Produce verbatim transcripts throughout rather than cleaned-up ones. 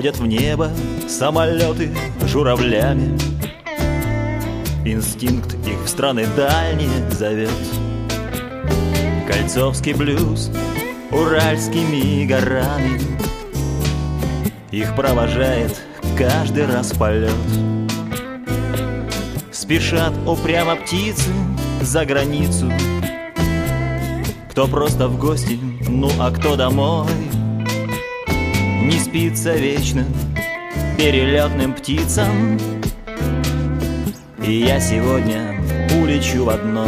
Уходят в небо самолеты журавлями. Инстинкт их в страны дальние зовет. Кольцовский блюз уральскими горами, их провожает каждый раз полет. Спешат упрямо птицы за границу, кто просто в гости, ну а кто домой. Не спится вечно перелетным птицам, и я сегодня улечу в одной.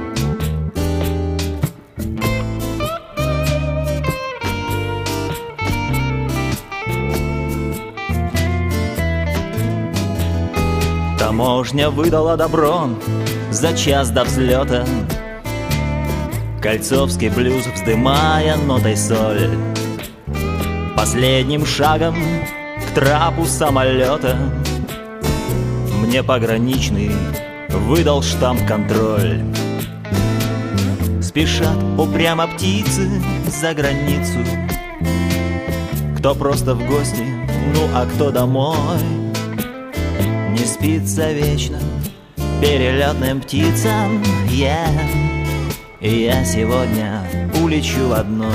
Таможня выдала добро за час до взлета. Кольцовский блюз, вздымая нотой соль, последним шагом к трапу самолета мне пограничный выдал штамп-контроль. Спешат упрямо птицы за границу, кто просто в гости, ну а кто домой. Не спится вечно перелетным птицам, я, и я сегодня улечу в одной.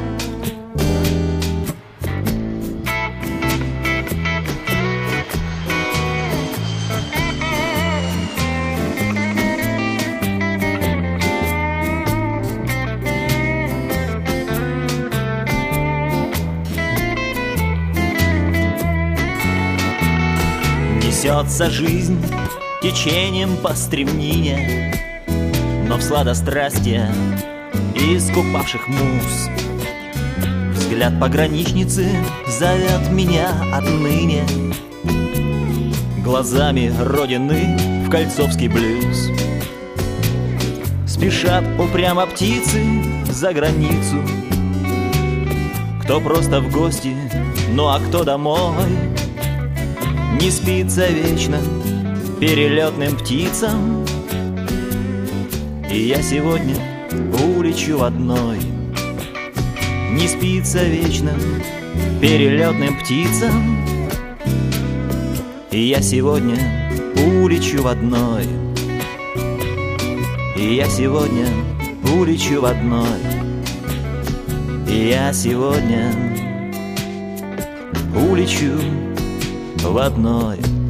Несется жизнь течением по стремнине, но в сладострастие искупавших муз взгляд пограничницы зовет меня отныне глазами родины в кольцовский блюз. Спешат упрямо птицы за границу, кто просто в гости, ну а кто домой. Не спится вечно перелетным птицам, и я сегодня улечу в одной. Не спится вечно перелетным птицам, и я сегодня улечу в одной. И я сегодня улечу в одной. И я сегодня улечу в одной.